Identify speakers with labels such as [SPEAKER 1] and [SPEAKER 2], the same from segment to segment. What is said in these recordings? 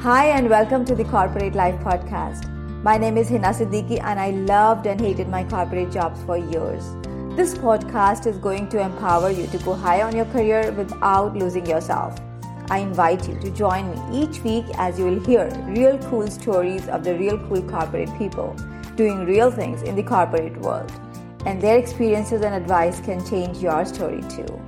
[SPEAKER 1] Hi and welcome to the Corporate Life Podcast. My name is Hina Siddiqui and I loved and hated my corporate jobs for years. This podcast is going to empower you to go high on your career without losing yourself. I invite you to join me each week as you will hear real cool stories of the real cool corporate people doing real things in the corporate world. And their experiences and advice can change your story too.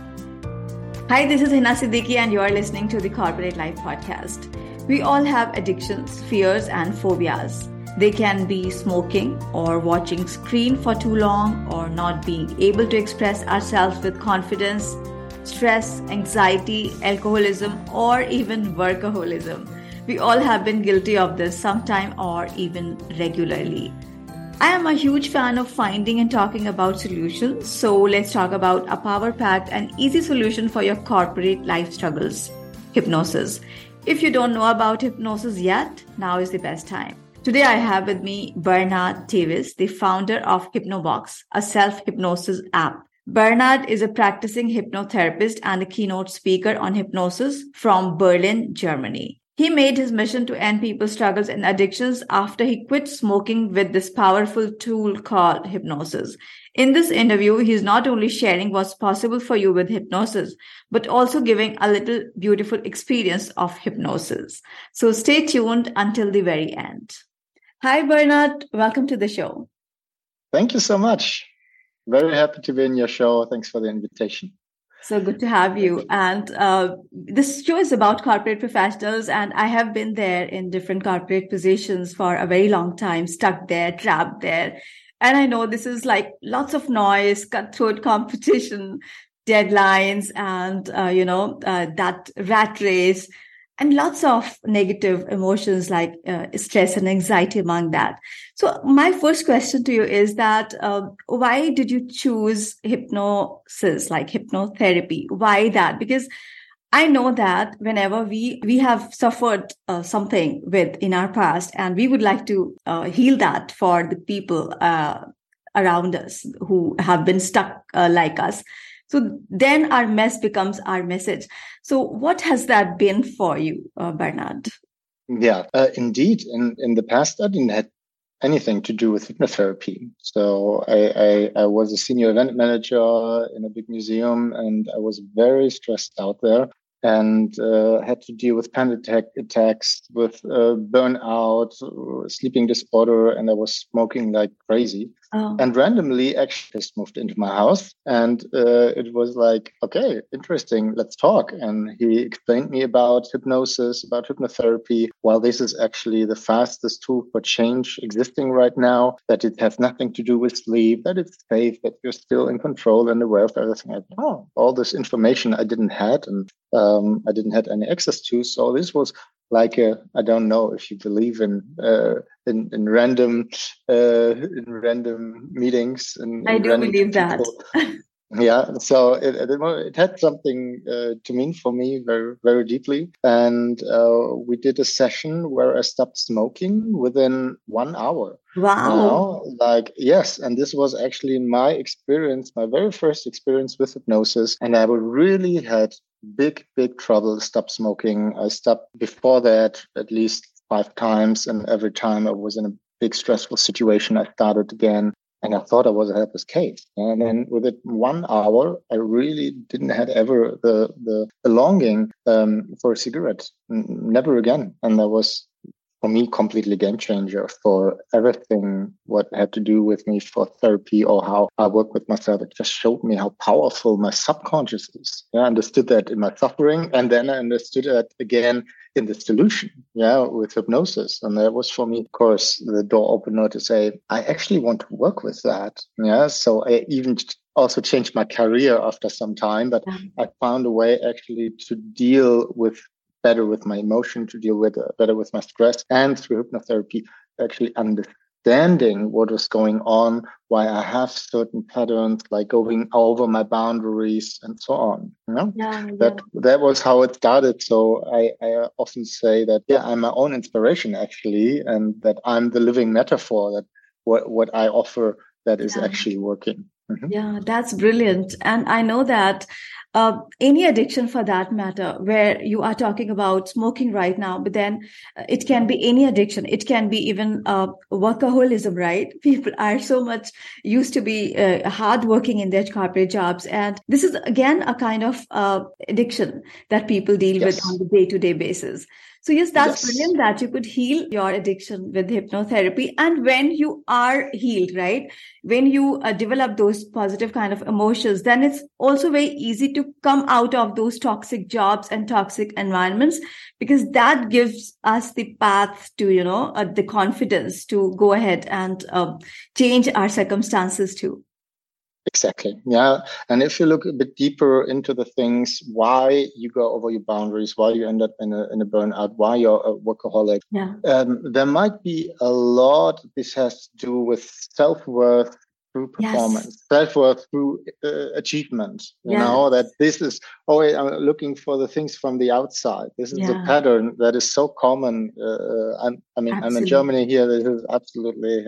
[SPEAKER 1] Hi, this is Hina Siddiqui and you are listening to the Corporate Life Podcast. We all have addictions, fears and phobias. They can be smoking or watching screen for too long or not being able to express ourselves with confidence, stress, anxiety, alcoholism or even workaholism. We all have been guilty of this sometime or even regularly. I am a huge fan of finding and talking about solutions. So let's talk about a power-packed and easy solution for your corporate life struggles, hypnosis. If you don't know about hypnosis yet, now is the best time. Today I have with me Bernard Davis, the founder of Hypnobox, a self-hypnosis app. Bernard is a practicing hypnotherapist and a keynote speaker on hypnosis from Berlin, Germany. He made his mission to end people's struggles and addictions after he quit smoking with this powerful tool called hypnosis. In this interview, he's not only sharing what's possible for you with hypnosis, but also giving a little beautiful experience of hypnosis. So stay tuned until the very end. Hi, Bernard. Welcome to the show.
[SPEAKER 2] Thank you so much. Very happy to be in your show. Thanks for the invitation.
[SPEAKER 1] So good to have you. And this show is about corporate professionals. And I have been there in different corporate positions for a very long time, stuck there, trapped there. And I know this is like lots of noise, cutthroat competition, deadlines, and, that rat race, and lots of negative emotions like stress and anxiety among that. So my first question to you is that why did you choose hypnosis, like hypnotherapy? Why that? Because I know that whenever we have suffered something in our past and we would like to heal that for the people around us who have been stuck like us. So then our mess becomes our message. So what has that been for you, Bernard?
[SPEAKER 2] Yeah, indeed. In the past, I didn't have anything to do with hypnotherapy. So I was a senior event manager in a big museum and I was very stressed out there and had to deal with panic attacks, with burnout, sleeping disorder, and I was smoking like crazy. Oh. And randomly, actually, just moved into my house, and it was like, okay, interesting, let's talk. And he explained me about hypnosis, about hypnotherapy. While this is actually the fastest tool for change existing right now, that it has nothing to do with sleep, that it's safe, that you're still in control and aware of everything. All this information I didn't have, and I didn't have any access to. So this was like I don't know if you believe in random meetings.
[SPEAKER 1] I do believe that.
[SPEAKER 2] Yeah, so it had something to mean for me very, very deeply. And we did a session where I stopped smoking within 1 hour.
[SPEAKER 1] Wow.
[SPEAKER 2] Yes. And this was actually my experience, my very first experience with hypnosis. And I really had big trouble stop smoking. I stopped before that at least 5 times. And every time I was in a big stressful situation, I started again. And I thought I was a helpless case. And then within 1 hour, I really didn't have ever the longing for a cigarette. Never again. And that was, for me, completely game changer for everything what had to do with me for therapy or how I work with myself. It just showed me how powerful my subconscious is. Yeah, I understood that in my suffering. And then I understood that again in the solution, with hypnosis. And that was for me, of course, the door opener to say, I actually want to work with that. Yeah. So I even also changed my career after some time, but I found a way actually to deal better with my emotion, to deal better with my stress, and through hypnotherapy, actually understanding what was going on, why I have certain patterns, like going over my boundaries and so on. That was how it started. So I often say that, I'm my own inspiration actually, and that I'm the living metaphor, that what I offer that is actually working.
[SPEAKER 1] Mm-hmm. Yeah, that's brilliant. And I know that any addiction for that matter, where you are talking about smoking right now, but then it can be any addiction. It can be even workaholism, right? People are so much used to be hardworking in their corporate jobs. And this is, again, a kind of addiction that people deal with on the day-to-day basis. So yes, that's brilliant that you could heal your addiction with hypnotherapy. And when you are healed, right, when you develop those positive kind of emotions, then it's also very easy to come out of those toxic jobs and toxic environments, because that gives us the path to, the confidence to go ahead and change our circumstances too.
[SPEAKER 2] Exactly. Yeah. And if you look a bit deeper into the things, why you go over your boundaries, why you end up in a burnout, why you're a workaholic, there might be a lot. This has to do with self-worth through performance, self-worth through achievement. You know, that this is, I'm looking for the things from the outside. This is a pattern that is so common. I'm in Germany here. This is absolutely,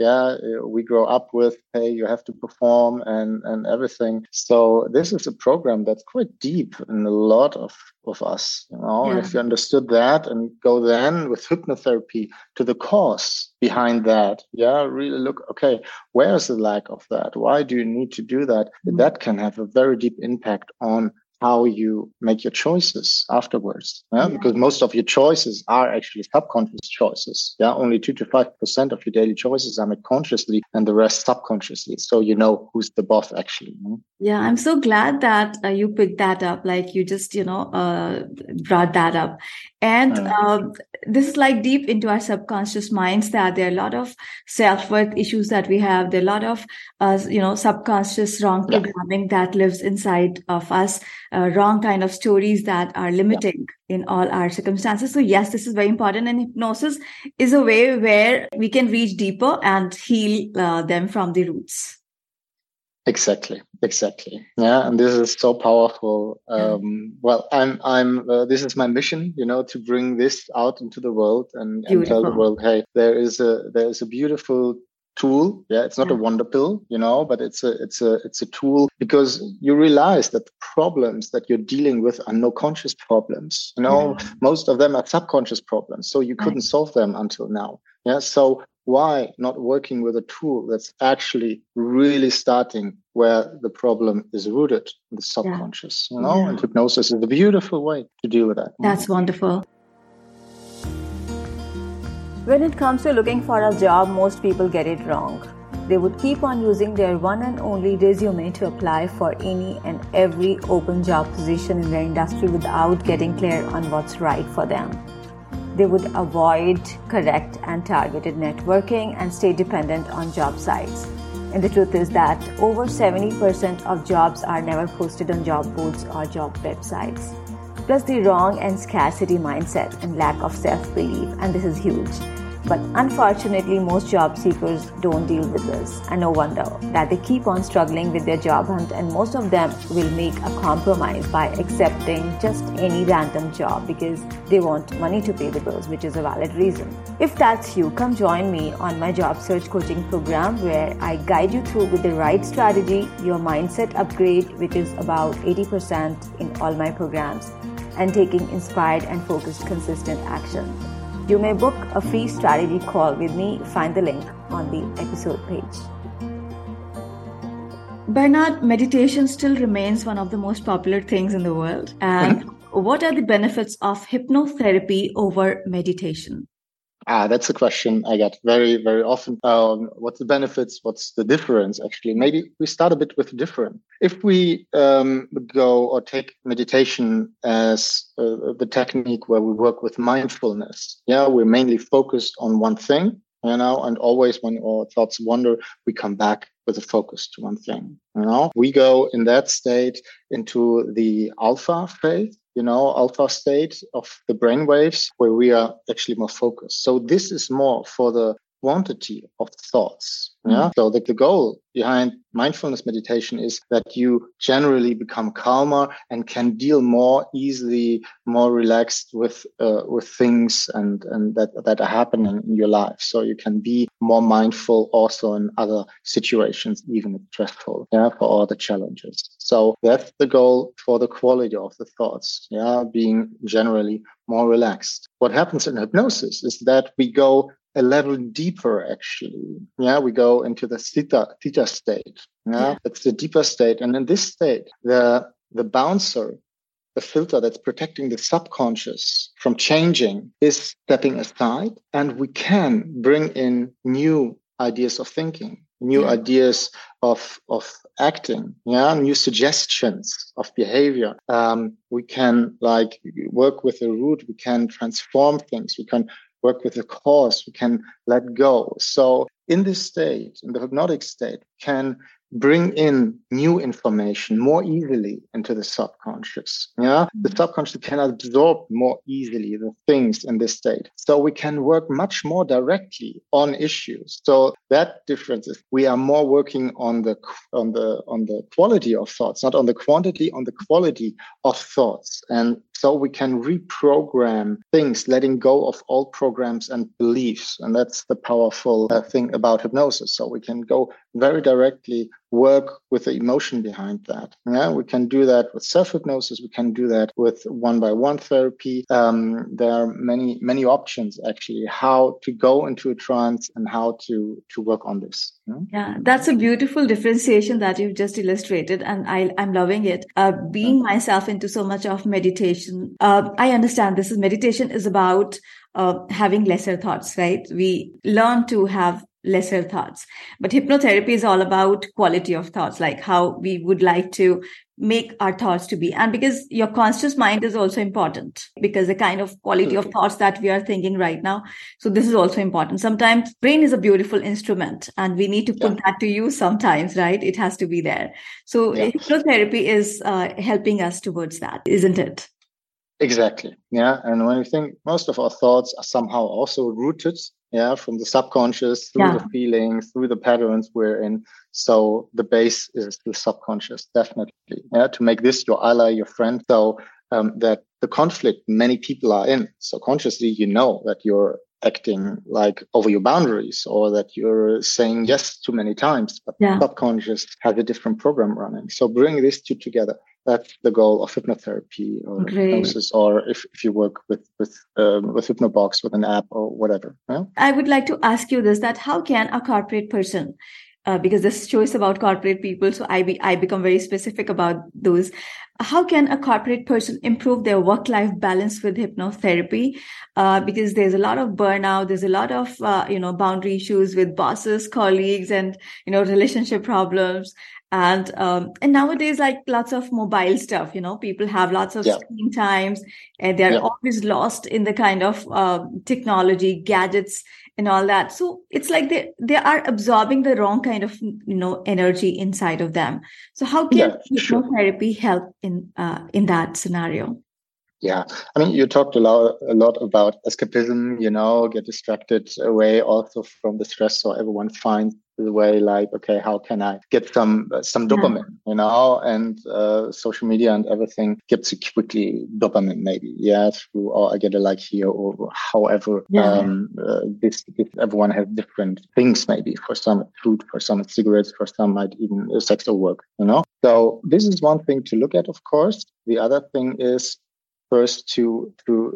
[SPEAKER 2] we grow up with, you have to perform and everything. So this is a program that's quite deep in a lot of us, and if you understood that and go then with hypnotherapy to the cause behind that, really look, where is the lack of that? Why do you need to do that? That can have a very deep impact on how you make your choices afterwards. Because most of your choices are actually subconscious choices. Only 2 to 5% of your daily choices are made consciously and the rest subconsciously. So you know who's the boss actually.
[SPEAKER 1] Yeah, I'm so glad that you picked that up. Like you just, brought that up. And this is like deep into our subconscious minds, that there are a lot of self-worth issues that we have. There are a lot of, subconscious wrong programming that lives inside of us, wrong kind of stories that are limiting in all our circumstances. So yes, this is very important. And hypnosis is a way where we can reach deeper and heal them from the roots.
[SPEAKER 2] Exactly. Yeah. And this is so powerful. Well, this is my mission, to bring this out into the world and tell the world, hey, there is a beautiful tool. It's not a wonder pill, but it's a tool, because you realize that the problems that you're dealing with are no conscious problems. Most of them are subconscious problems. So you couldn't solve them until now. So why not working with a tool that's actually really starting where the problem is rooted in the subconscious, and hypnosis is a beautiful way to deal with that.
[SPEAKER 1] That's wonderful. When it comes to looking for a job, most people get it wrong. They would keep on using their one and only resume to apply for any and every open job position in their industry without getting clear on what's right for them. They would avoid correct and targeted networking and stay dependent on job sites. And the truth is that over 70% of jobs are never posted on job boards or job websites. Plus the wrong and scarcity mindset and lack of self-belief, and this is huge. But unfortunately, most job seekers don't deal with this, and no wonder that they keep on struggling with their job hunt, and most of them will make a compromise by accepting just any random job because they want money to pay the bills, which is a valid reason. If that's you, come join me on my job search coaching program, where I guide you through with the right strategy, your mindset upgrade, which is about 80% in all my programs, and taking inspired and focused consistent action. You may book a free strategy call with me. Find the link on the episode page. Bernard, meditation still remains one of the most popular things in the world. And what are the benefits of hypnotherapy over meditation?
[SPEAKER 2] That's a question I get very, very often. What's the benefits? What's the difference? Actually, maybe we start a bit with different. If we go or take meditation as the technique where we work with mindfulness, we're mainly focused on one thing, and always when our thoughts wander, we come back with a focus to one thing. We go in that state into the alpha phase. Alpha state of the brain waves, where we are actually more focused. So this is more for the quantity of thoughts. Yeah. So the goal behind mindfulness meditation is that you generally become calmer and can deal more easily, more relaxed with things and that are happening in your life. So you can be more mindful also in other situations, even if stressful, for all the challenges. So that's the goal for the quality of the thoughts, being generally more relaxed. What happens in hypnosis is that we go a level deeper, actually. We go into the theta state. It's the deeper state. And in this state, the bouncer, the filter that's protecting the subconscious from changing, is stepping aside, and we can bring in new ideas of thinking, new ideas of acting, new suggestions of behavior. We can work with the root, we can transform things, we can work with the cause, we can let go. So in this state, in the hypnotic state, we can bring in new information more easily into the subconscious. The subconscious can absorb more easily the things in this state. So we can work much more directly on issues. So that difference is we are more working on the quality of thoughts, not on the quantity, on the quality of thoughts. And so we can reprogram things, letting go of old programs and beliefs. And that's the powerful thing about hypnosis. So we can go very directly, work with the emotion behind that. We can do that with self-hypnosis. We can do that with one-by-one therapy. There are many, many options, actually, how to go into a trance and how to work on this.
[SPEAKER 1] Yeah, that's a beautiful differentiation that you've just illustrated, and I'm loving it. Being myself into so much of meditation, I understand meditation is about having lesser thoughts, right? We learn to have lesser thoughts, but hypnotherapy is all about quality of thoughts, like how we would like to make our thoughts to be. And because your conscious mind is also important, because the kind of quality of thoughts that we are thinking right now. So this is also important. Sometimes brain is a beautiful instrument and we need to put that to use sometimes, right? It has to be there. So hypnotherapy is helping us towards that, isn't it?
[SPEAKER 2] Exactly. And when you think, most of our thoughts are somehow also rooted, from the subconscious, through the feelings, through the patterns we're in. So the base is the subconscious, definitely. To make this your ally, your friend. So that the conflict many people are in. So consciously, you know that you're acting like over your boundaries, or that you're saying yes too many times, but subconscious has a different program running. So bring these two together. That's the goal of hypnotherapy or hypnosis, or if you work with Hypnobox, with an app or whatever.
[SPEAKER 1] I would like to ask you this: that how can a corporate person, because this show is about corporate people, so I become very specific about those. How can a corporate person improve their work-life balance with hypnotherapy? Because there's a lot of burnout, there's a lot of boundary issues with bosses, colleagues, and relationship problems. And nowadays, like lots of mobile stuff, people have lots of screen times, and they're always lost in the kind of technology, gadgets, and all that. So it's like they are absorbing the wrong kind of energy inside of them. So how can hypnotherapy help in that scenario?
[SPEAKER 2] Yeah, I mean, you talked a lot about escapism, get distracted away also from the stress, so everyone finds the way, like, okay, how can I get some dopamine, and social media and everything gets you quickly dopamine, maybe, through, or I get a like here, or however, this everyone has different things, maybe for some it's food, for some it's cigarettes, for some might even sex or work, So this is one thing to look at, of course. The other thing is, first to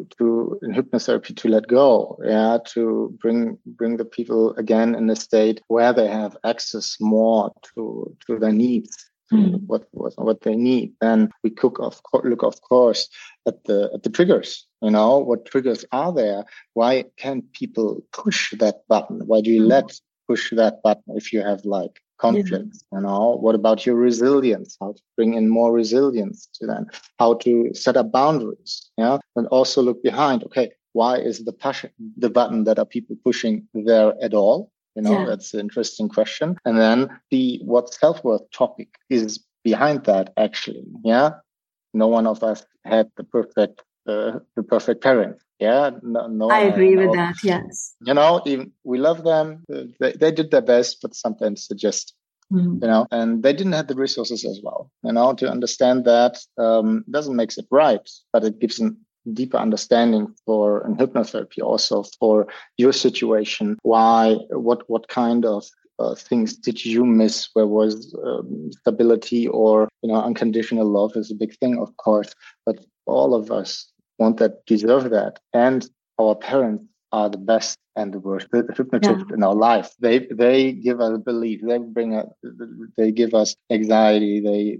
[SPEAKER 2] in hypnotherapy, to let go, to bring the people again in a state where they have access more to their needs, what they need. Then we look of course at the triggers. What triggers are there? Why can't people push that button? Why do you push that button if you have conflicts? What about your resilience? How to bring in more resilience to them? How to set up boundaries? And also look behind. Okay, why is the button that are people pushing there at all? That's an interesting question. And then see what self-worth topic is behind that, actually. No one of us had the perfect the perfect parent. Yeah, no
[SPEAKER 1] I
[SPEAKER 2] one
[SPEAKER 1] agree
[SPEAKER 2] I
[SPEAKER 1] with
[SPEAKER 2] know.
[SPEAKER 1] that. Yes.
[SPEAKER 2] Even we love them. They did their best, but sometimes they just, and they didn't have the resources as well, to understand that doesn't make it right, but it gives a deeper understanding for in hypnotherapy also for your situation. What kind of things did you miss? Where was stability or, unconditional love is a big thing, of course, but all of us deserve that. And our parents are the best and the worst hypnotists in our life. They give us belief. They give us anxiety.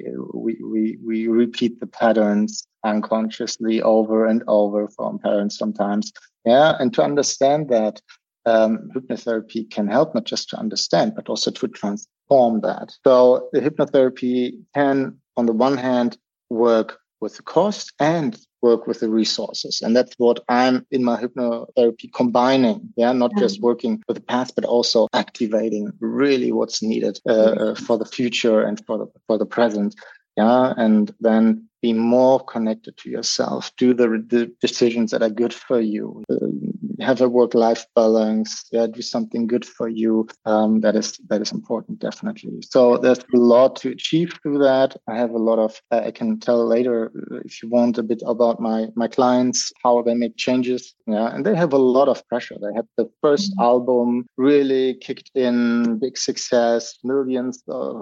[SPEAKER 2] We repeat the patterns unconsciously over and over from parents sometimes. Yeah. And to understand that, hypnotherapy can help not just to understand, but also to transform that. So the hypnotherapy can, on the one hand, work with the cost and work with the resources. And that's what I'm in my hypnotherapy combining. Yeah. Not just working with the past, but also activating really what's needed for the future and for the present. Yeah. And then be more connected to yourself, do the decisions that are good for you, have a work-life balance, do something good for you. That is important, definitely. So there's a lot to achieve through that. I have a lot of, I can tell later if you want a bit about my clients, how they make changes. Yeah. And they have a lot of pressure. They had the first album really kicked in, big success, millions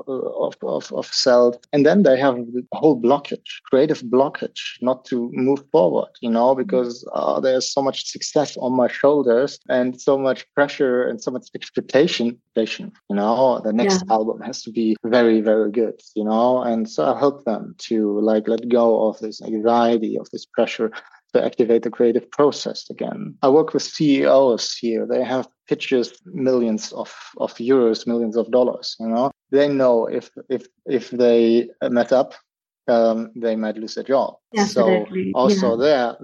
[SPEAKER 2] of sales. And then they have a whole creative blockage, not to move forward, because there's so much success on my shoulders and so much pressure and so much expectation. The next album has to be very, very good, and so I help them to let go of this anxiety, of this pressure, to activate the creative process again. I work with CEOs here. They have pitches, millions of euros, millions of dollars. They know if they mess up, they might lose their job.
[SPEAKER 1] Definitely.
[SPEAKER 2] So also there,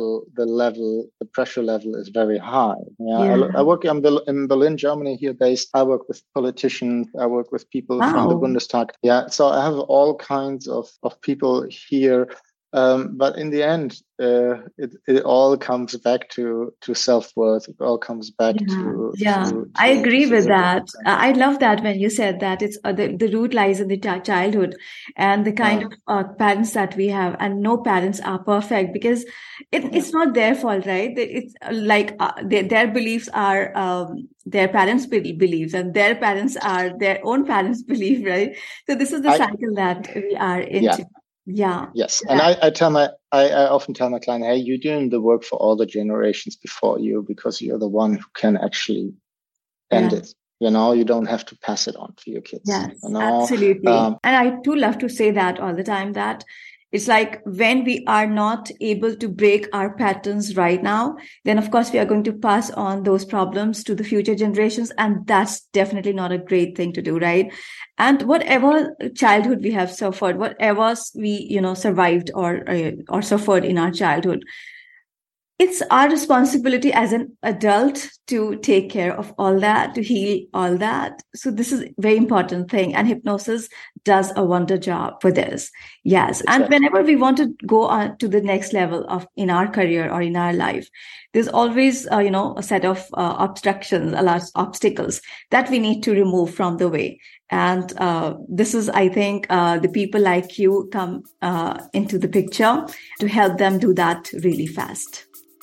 [SPEAKER 2] the pressure level is very high. I work in Berlin, Germany, here based. I work with politicians. I work with people from the Bundestag. Yeah. So I have all kinds of people here. But in the end, it all comes back to self-worth. It all comes back to
[SPEAKER 1] I agree with that. I love that when you said that it's the root lies in the childhood and the kind of parents that we have, and no parents are perfect because it's not their fault, right? It's like their beliefs are their parents' beliefs, and their parents are their own parents' belief, right? So this is the cycle that we are into.
[SPEAKER 2] Yes. And I often tell my client, hey, you're doing the work for all the generations before you, because you're the one who can actually end it. You don't have to pass it on to your kids.
[SPEAKER 1] Yes, absolutely. And I too love to say that all the time, that it's like when we are not able to break our patterns right now, then of course we are going to pass on those problems to the future generations. And that's definitely not a great thing to do, right? And whatever childhood we have suffered, whatever we, survived or suffered in our childhood, it's our responsibility as an adult to take care of all that, to heal all that. So this is a very important thing. And hypnosis does a wonder job for this. Yes. Exactly. And whenever we want to go on to the next level in our career or in our life, there's always, a set of obstructions, a lot of obstacles that we need to remove from the way. And this is, I think, the people like you come into the picture to help them do that really fast.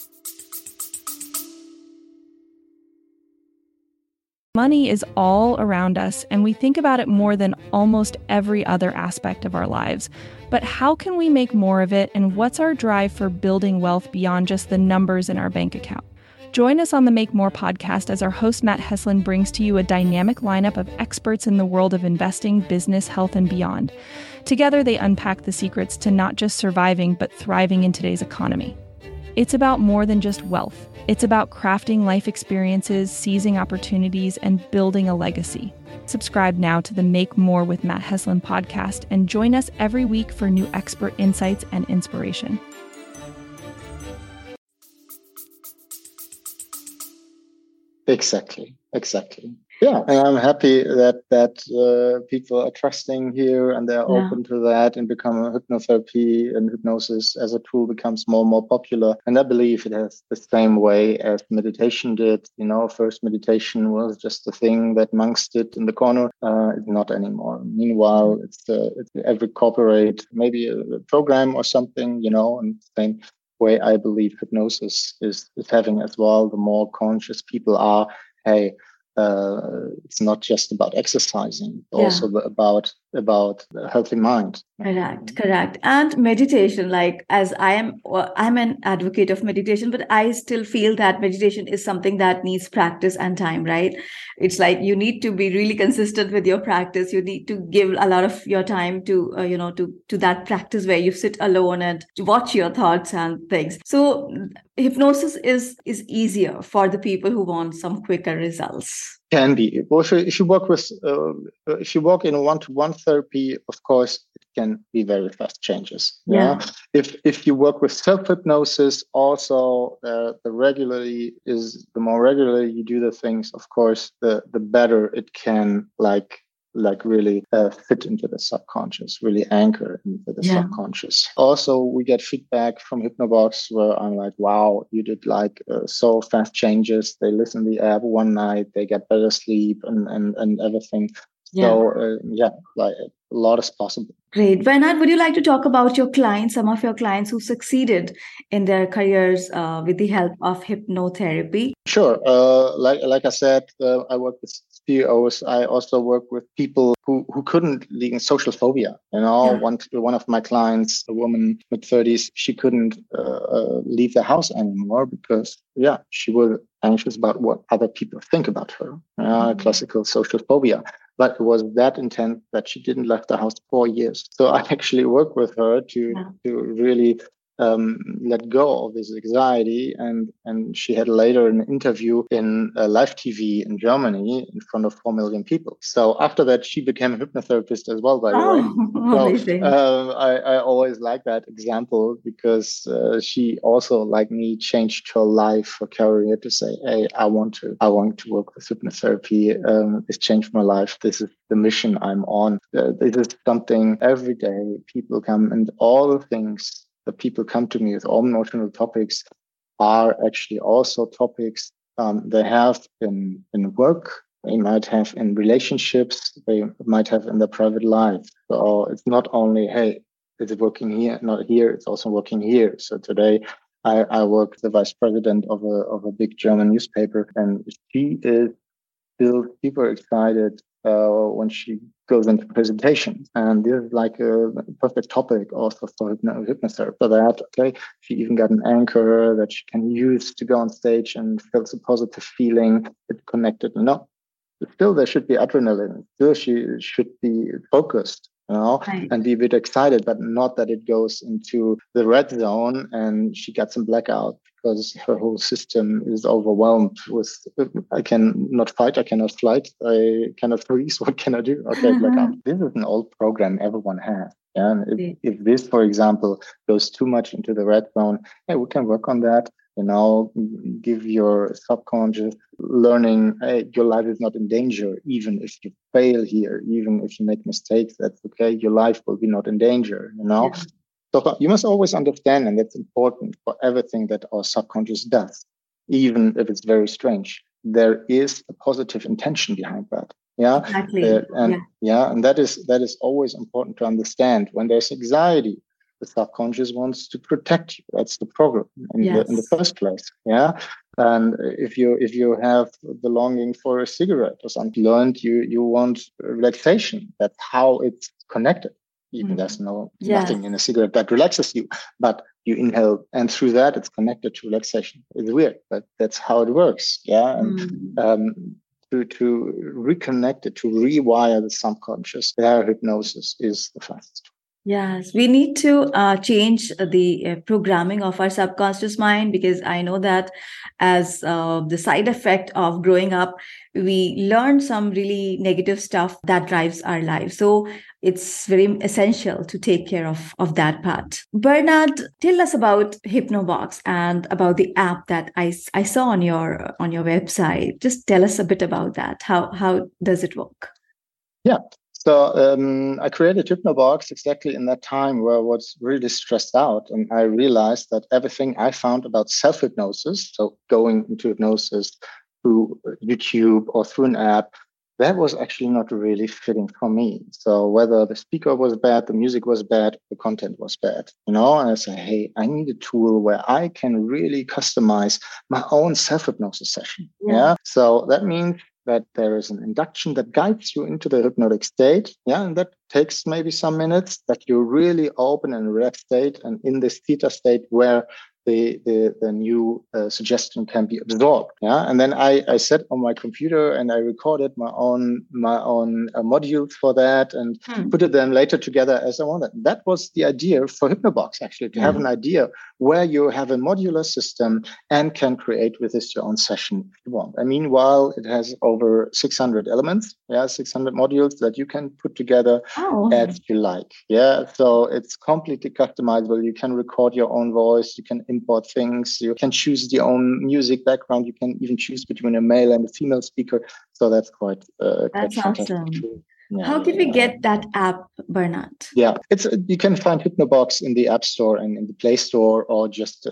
[SPEAKER 3] Money is all around us, and we think about it more than almost every other aspect of our lives. But how can we make more of it, and what's our drive for building wealth beyond just the numbers in our bank account? Join us on the Make More podcast as our host Matt Heslin brings to you a dynamic lineup of experts in the world of investing, business, health, and beyond. Together, they unpack the secrets to not just surviving, but thriving in today's economy. It's about more than just wealth. It's about crafting life experiences, seizing opportunities, and building a legacy. Subscribe now to the Make More with Matt Heslin podcast and join us every week for new expert insights and inspiration.
[SPEAKER 2] Exactly. Yeah, and I'm happy that people are trusting here and they're open to that and become hypnotherapy and hypnosis as a tool becomes more and more popular. And I believe it has the same way as meditation did. First meditation was just a thing that monks did in the corner. It's not anymore. Meanwhile, it's every corporate, maybe a program or something, and the same way I believe hypnosis is having as well. The more conscious people are, hey, it's not just about exercising, it's also about a healthy mind.
[SPEAKER 1] Correct. And meditation, like as I'm an advocate of meditation, but I still feel that meditation is something that needs practice and time, right? It's like you need to be really consistent with your practice. You need to give a lot of your time to to that practice where you sit alone and watch your thoughts and things. So hypnosis is easier for the people who want some quicker results.
[SPEAKER 2] Can be. Well, if you work in a one-to-one therapy, of course, it can be very fast changes. Yeah. If you work with self-hypnosis, also the more regularly you do the things, of course, the better it can really fit into the subconscious, really anchor into the subconscious. Also, we get feedback from Hypnobox where I'm like, wow, you did so fast changes. They listen to the app one night, they get better sleep and everything. So a lot is possible.
[SPEAKER 1] Great. Bernard, would you like to talk about your clients, some of your clients who succeeded in their careers with the help of hypnotherapy?
[SPEAKER 2] Sure. Like I said, I work with CEOs. I also work with people who couldn't leave social phobia. One of my clients, a woman mid-30s, she couldn't leave the house anymore because she was anxious about what other people think about her. Classical social phobia. But it was that intense that she didn't leave the house for years. So I actually worked with her to really let go of this anxiety. And she had later an interview in live TV in Germany in front of 4 million people. So after that, she became a hypnotherapist as well, by the way. So I always like that example because she also, like me, changed her life, her career to say, hey, I want to work with hypnotherapy. This changed my life. This is the mission I'm on. This is something every day people come, and all the things that people come to me with, all emotional topics, are actually also topics they have in work, they might have in relationships, they might have in their private life. So it's not only, hey, is it working here? Not here, it's also working here. So today I work with the vice president of a big German newspaper, and she is still super excited when she goes into presentation. And this is like a perfect topic also for hypnotherapy. For that, she even got an anchor that she can use to go on stage and feels a positive feeling. It's connected. No, still there should be adrenaline. Still she should be focused, and be a bit excited, but not that it goes into the red zone and she gets some blackout because her whole system is overwhelmed with, I cannot fight, I cannot flight, I cannot freeze, what can I do? Okay, blackout. This is an old program everyone has. Yeah? And if this, for example, goes too much into the red zone, hey, we can work on that. Give your subconscious learning, hey, your life is not in danger. Even if you fail here, even if you make mistakes, that's okay. Your life will be not in danger, So you must always understand, and that's important for everything that our subconscious does, even if it's very strange. There is a positive intention behind that. Yeah.
[SPEAKER 1] Exactly.
[SPEAKER 2] And that is always important to understand. When there's anxiety, the subconscious wants to protect you. That's the problem in the first place. Yeah. And if you have the longing for a cigarette or something, you want relaxation. That's how it's connected. Even there's nothing in a cigarette that relaxes you, but you inhale, and through that it's connected to relaxation. It's weird, but that's how it works. Yeah. And to reconnect it, to rewire the subconscious, hypnosis is the fastest.
[SPEAKER 1] Yes, we need to change the programming of our subconscious mind, because I know that as the side effect of growing up, we learn some really negative stuff that drives our life. So it's very essential to take care of that part. Bernard, tell us about Hypnobox and about the app that I saw on your website. Just tell us a bit about that. How does it work?
[SPEAKER 2] Yeah. So I created Hypnobox exactly in that time where I was really stressed out. And I realized that everything I found about self-hypnosis, so going into hypnosis through YouTube or through an app, that was actually not really fitting for me. So whether the speaker was bad, the music was bad, the content was bad, and I say, hey, I need a tool where I can really customize my own self-hypnosis session. Yeah. So that means that there is an induction that guides you into the hypnotic state. Yeah. And that takes maybe some minutes, that you're really open and relaxed state and in this theta state where the new suggestion can be absorbed. Yeah. And then I sat on my computer and I recorded my own modules for that and put it then later together as I wanted. That was the idea for Hypnobox, actually, to have an idea where you have a modular system and can create with this your own session if you want. And meanwhile, it has over 600 elements, 600 modules that you can put together as you like. Yeah, so it's completely customizable. You can record your own voice, you can import things, you can choose your own music background, you can even choose between a male and a female speaker. So that's quite fantastic.
[SPEAKER 1] Awesome. Yeah, how can we get that app, Bernard?
[SPEAKER 2] Yeah, you can find Hypnobox in the App Store and in the Play Store, or just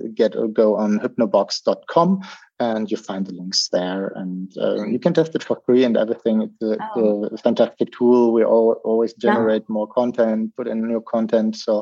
[SPEAKER 2] go on hypnobox.com and you find the links there. And you can test it for free and everything. It's a fantastic tool. We always generate more content, put in new content. So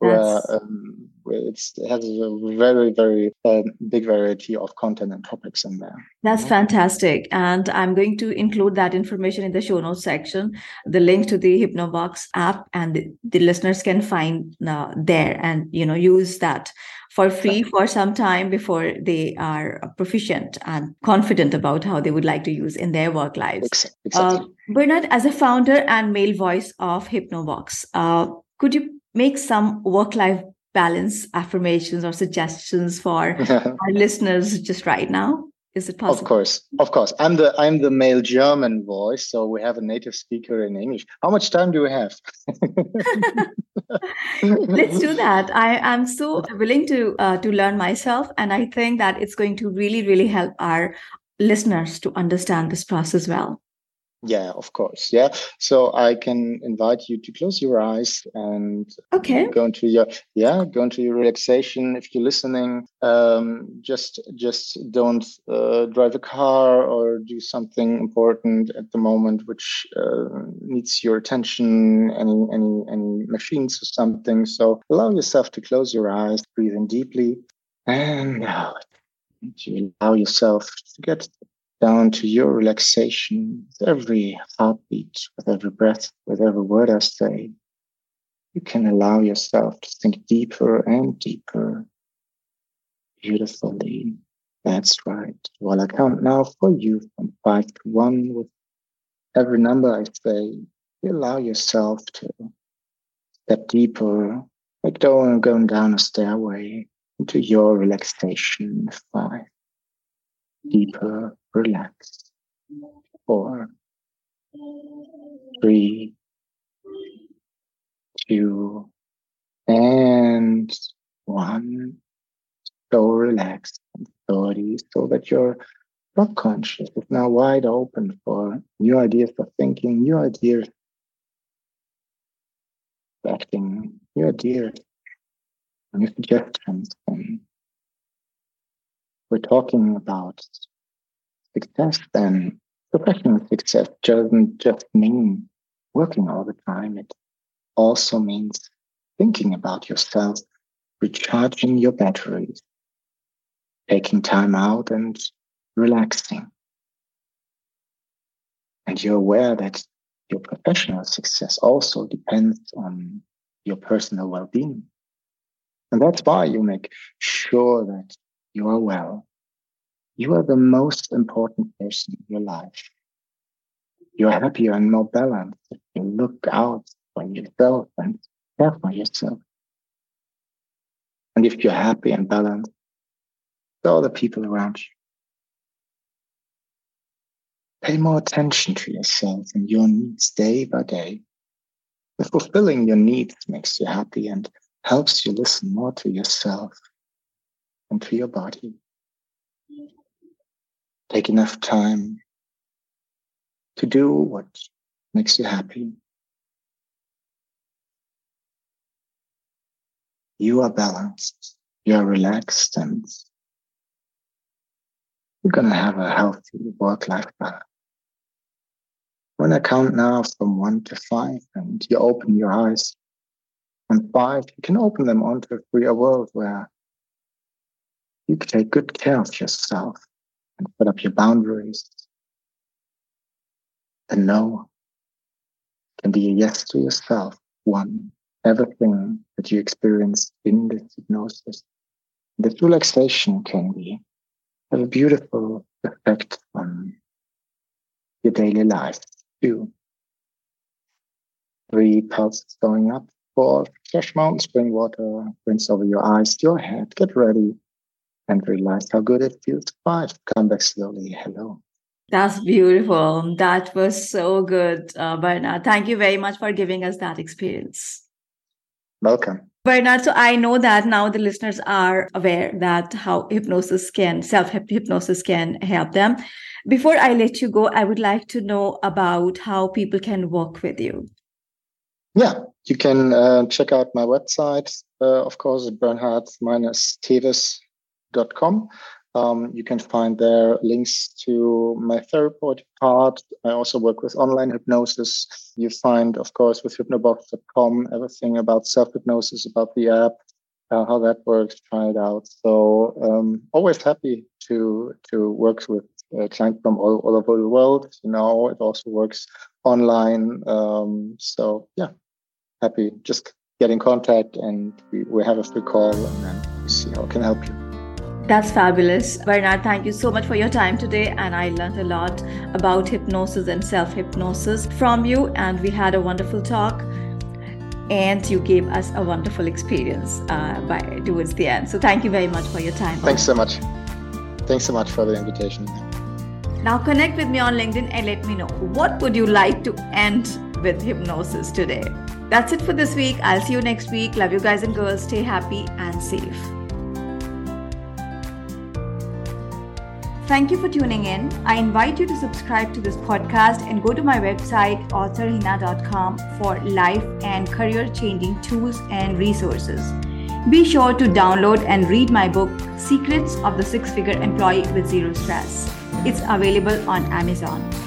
[SPEAKER 2] it has a very, very big variety of content and topics in there.
[SPEAKER 1] That's fantastic. And I'm going to include that information in the show notes section, the link to the Hypnobox app, and the listeners can find there and, use that for free for some time before they are proficient and confident about how they would like to use in their work lives.
[SPEAKER 2] Exactly.
[SPEAKER 1] Bernard, as a founder and male voice of Hypnobox, could you make some work-life balance affirmations or suggestions for our listeners just right now? Is it possible?
[SPEAKER 2] Of course. I'm the male German voice, so we have a native speaker in English. How much time do we have?
[SPEAKER 1] Let's do that. I'm so willing to learn myself, and I think that it's going to really, really help our listeners to understand this process well.
[SPEAKER 2] Yeah, of course. Yeah. So I can invite you to close your eyes and go into your relaxation. If you're listening, just don't drive a car or do something important at the moment which needs your attention, any machines or something. So allow yourself to close your eyes, breathe in deeply, and now you allow yourself to get down to your relaxation with every heartbeat, with every breath, with every word I say. You can allow yourself to sink deeper and deeper. Beautifully. That's right. While I count now for you from 5 to 1, with every number I say, you allow yourself to step deeper, like going down a stairway into your relaxation. 5. Deeper, relaxed. 4, 3, 2, and 1. So relaxed and slowly, so that your subconscious is now wide open for new ideas of thinking, new ideas of acting, new ideas, new suggestions. And we're talking about success, then professional success doesn't just mean working all the time. It also means thinking about yourself, recharging your batteries, taking time out and relaxing. And you're aware that your professional success also depends on your personal well-being. And that's why you make sure that you are well. You are the most important person in your life. You're happier and more balanced if you look out for yourself and Care for yourself. And if you're happy and balanced, all the people around you. Pay more attention to yourself and your needs day by day. The fulfilling your needs makes you happy and helps you listen more to yourself and to your body. Take enough time to do what makes you happy. You are balanced, you are relaxed, and you're going to have a healthy work-life balance. When I count now from 1 to 5 and you open your eyes, on 5, you can open them onto a freer world where you can take good care of yourself and put up your boundaries. A no can be a yes to yourself. 1, everything that you experience in this hypnosis. This relaxation can have a beautiful effect on your daily life. 2, 3, pulses going up. 4, fresh mountain spring water rinse over your eyes, your head. Get ready and realize how good it feels. 5, come back slowly. Hello.
[SPEAKER 1] That's beautiful. That was so good, Bernard. Thank you very much for giving us that experience.
[SPEAKER 2] Welcome.
[SPEAKER 1] Bernard, so I know that now the listeners are aware that how self-hypnosis can help them. Before I let you go, I would like to know about how people can work with you.
[SPEAKER 2] Yeah, you can check out my website, of course, at bernhard-teves.com. You can find there links to my therapeutic part. I also work with online hypnosis. You find, of course, with hypnobox.com, everything about self-hypnosis, about the app, how that works, try it out. So always happy to work with clients from all over the world. You know, it also works online. So yeah, happy. Just get in contact and we have a free call and then we see how I can help you.
[SPEAKER 1] That's fabulous. Bernard, thank you so much for your time today. And I learned a lot about hypnosis and self-hypnosis from you. And we had a wonderful talk. And you gave us a wonderful experience towards the end. So thank you very much for your time.
[SPEAKER 2] Thanks so much. Thanks so much for the invitation.
[SPEAKER 1] Now connect with me on LinkedIn and let me know, what would you like to end with hypnosis today? That's it for this week. I'll see you next week. Love you guys and girls. Stay happy and safe. Thank you for tuning in. I invite you to subscribe to this podcast and go to my website, authorhina.com, for life and career-changing tools and resources. Be sure to download and read my book, Secrets of the Six-Figure Employee with Zero Stress. It's available on Amazon.